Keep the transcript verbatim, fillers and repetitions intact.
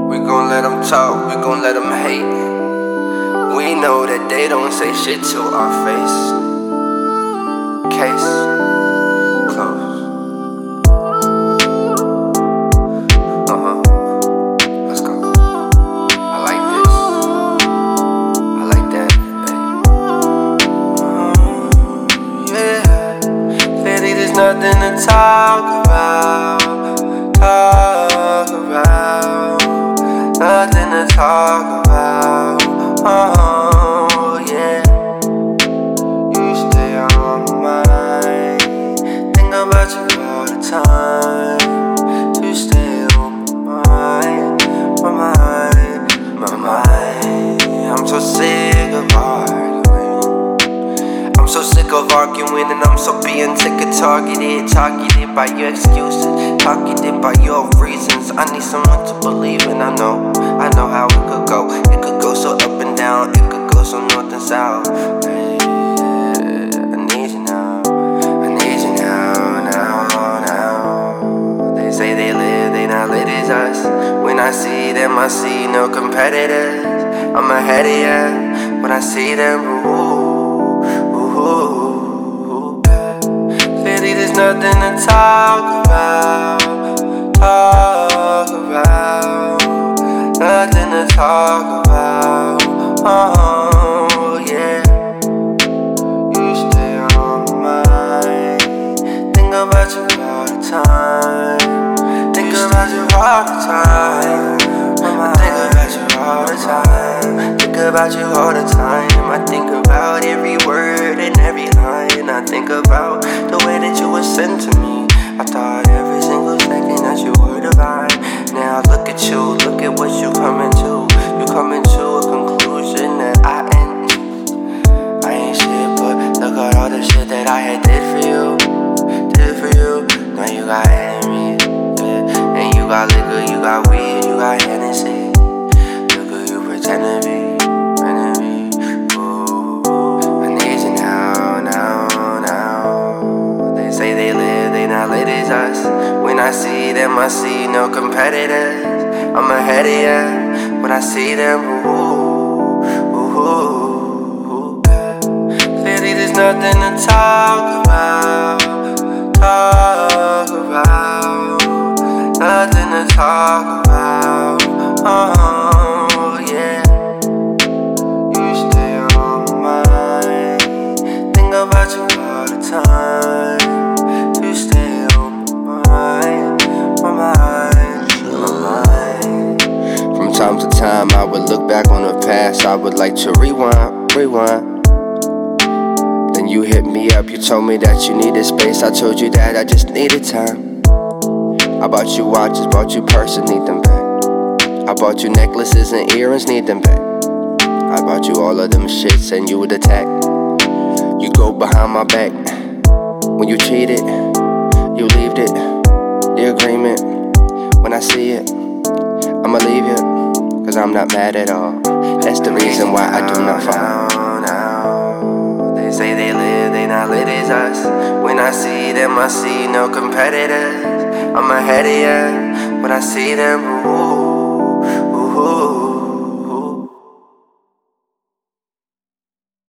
We gon' let them talk, we gon' let them hate. We know that they don't say shit to our face. Case closed. Uh-huh. Let's go. I like this. I like that. Hey. Yeah. Clearly there's nothing to talk about. Talk about. Nothing to talk about. Oh, yeah. You stay on my mind. Think about you all the time. You stay on my mind. My mind, my mind. I'm so sick of arguing. I'm so sick of arguing, and I'm so being sick of targeted. Targeted by your excuses, targeted by your reasons. I need someone to believe in. I know, I know how it could go. It could go so up and down. It could go so north and south. Hey, I need you now. I need you now, now, now. They say they live, they not lit as us. When I see them, I see no competitors. I'm ahead of ya. When I see them, ooh, ooh, ooh. Clearly there's nothing to talk about. Talk about. Nothing to talk about. Oh, yeah. You stay on my mind. Think about you all the time. Think about you all the time. I think about you all the time. Think about you all the time. I think about every word and every line. I think about the way that you were sent to me. I thought every single second that you were divine. Now look at you, look at what you coming to. You coming to a conclusion that I ain't I ain't shit, but look at all the shit that I had did for you. Did for you. Now you got enemies, yeah. And you got liquor, you got weed, you got Hennessy. Look who you pretend to be, pretend to be. Ooh, I need you now, now, now. They say they live, they not lit as us. When I see them, I see no competitors. I'm ahead of ya. When I see them, ooh, ooh, ooh. Clearly there's nothing to talk about. Talk about. Nothing to talk about. Oh, yeah. You stay on my mind. Think about you all the time. You stay on my mind. My mind, my mind. From time to time, I would look back on the past. I would like to rewind, rewind. Then you hit me up, you told me that you needed space. I told you that I just needed time. I bought you watches, bought you purses, need them back. I bought you necklaces and earrings, need them back. I bought you all of them shits and you would attack. You go behind my back. When you cheated, you leaved it. The agreement, when I see it, I'ma leave you, cause I'm not mad at all. That's the reason why I do not fall. Now, they say they live, they not lit as us. When I see them, I see no competitors. I'm ahead of ya. When I see them, ooh.